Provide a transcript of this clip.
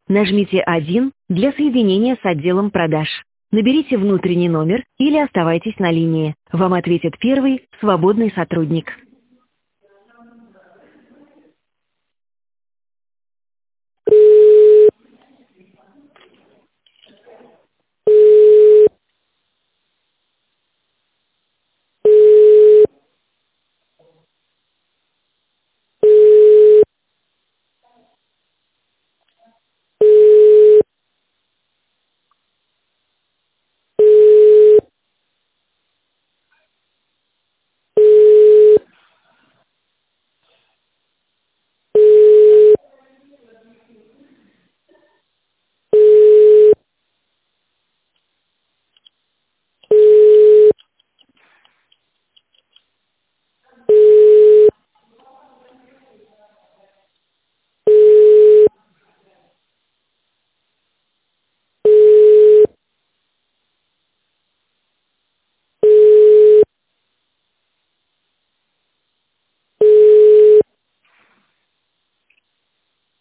Нажмите 1 для соединения с отделом продаж. Наберите внутренний номер или оставайтесь на линии. Вам ответит первый свободный сотрудник.